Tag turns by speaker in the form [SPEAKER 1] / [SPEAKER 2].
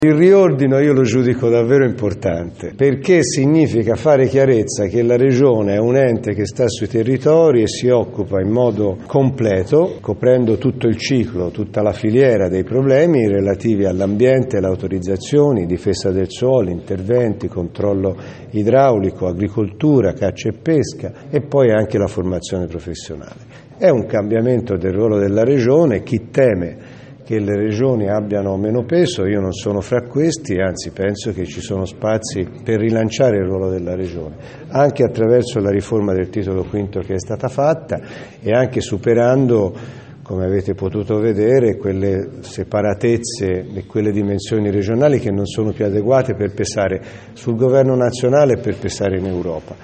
[SPEAKER 1] Il riordino io lo giudico davvero importante, perché significa fare chiarezza che la Regione è un ente che sta sui territori e si occupa in modo completo, coprendo tutto il ciclo, tutta la filiera dei problemi relativi all'ambiente, alle autorizzazioni, difesa del suolo, interventi, controllo idraulico, agricoltura, caccia e pesca e poi anche la formazione professionale. È un cambiamento del ruolo della Regione. Chi teme che le regioni abbiano meno peso, io non sono fra questi, anzi penso che ci sono spazi per rilanciare il ruolo della regione, anche attraverso la riforma del titolo quinto che è stata fatta e anche superando, come avete potuto vedere, quelle separatezze e quelle dimensioni regionali che non sono più adeguate per pesare sul governo nazionale e per pesare in Europa.